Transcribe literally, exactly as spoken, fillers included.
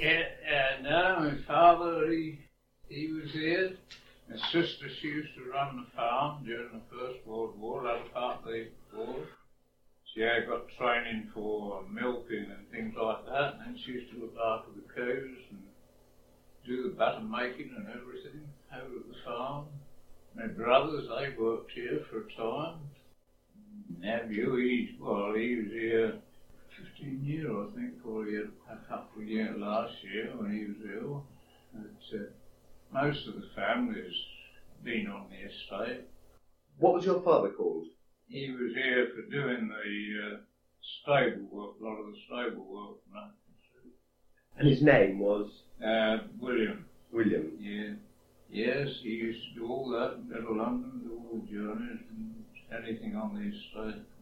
Yeah, uh, no, my father, he, he was here. My sister, she used to run the farm during the First World War, latter part of the war. She had got training for milking and things like that, and then she used to look after the cows and do the butter making and everything out at the farm. My brothers, they worked here for a time. Nephew, he, well, he was here fifteen years, I think, or he had a couple of years last year when he was ill. But, uh, most of the family's been on the estate. What was your father called? He was here for doing the uh, stable work, a lot of the stable work. Right? And his name was? Uh, William. William? Yeah. Yes, he used to do all that, go to London, do all the journeys and anything on the estate.